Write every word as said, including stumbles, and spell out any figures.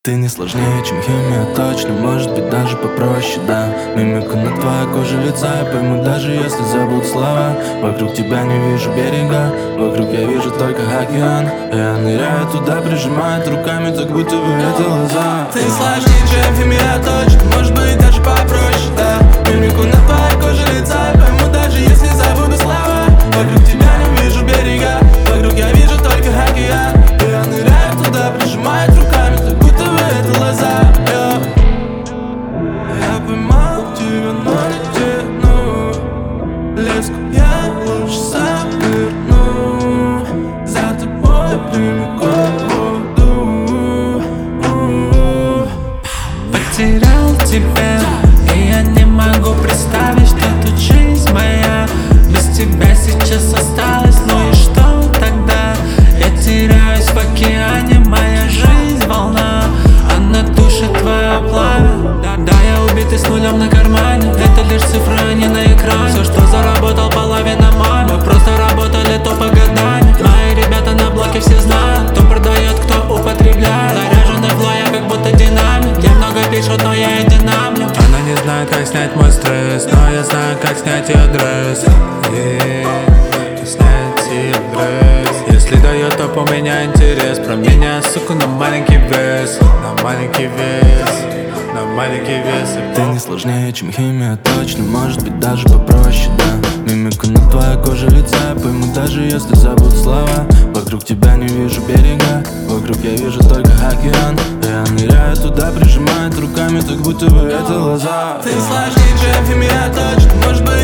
Ты не сложнее, чем химия, точно, может быть даже попроще, да. Мимику на твоей коже лица я пойму, даже если забудут слова. Вокруг тебя не вижу берега, вокруг я вижу только океан. Я ныряю туда, прижимает руками, так будто бы это лоза. Ты сложнее, чем химия, точно, может быть даже попроще, да. Мимику на твоей коже лица я пойму, даже если забуду слова. Вокруг тебя не вижу берега, вокруг я вижу только океан. Я ныряю туда, прижимает руками, так будто бы это лоза. Я поймал тебя, но не тяну. Леску я лучше сам верну. За тобой прямиком буду. Потерял тебя, и я не могу представить, что тут жизнь моя без тебя сейчас осталась. Ну и что тогда? Я теряюсь в океане, моя жизнь волна, она душит твое пламя. Да, да, я убитый с нулем на кармане, это лишь цифры, а не на экране. Все, что заработал, половина маме. Мы просто работали тупо годами. Мои ребята на блоке все знают, кто продает, кто употребляет. Заряженный флоу, я как будто динамик. Мне много пишут, но я и динамлю. Она не знает, как снять мой стресс, но я знаю, как снять ее дресс. Yeah, снять ее дресс. Если дает, то у меня интерес. Про меня, сука, на маленький вес, на маленький вес, на маленький вес. Ты не сложнее, чем химия, точно, может быть даже попроще, да. Мимику на твоей коже лица я пойму, даже если забудут слова. Вокруг тебя не вижу берега, вокруг я вижу только океан. Я ныряю туда, прижимает руками, так будто бы это лоза. Ты сложнее, чем химия, точно, может быть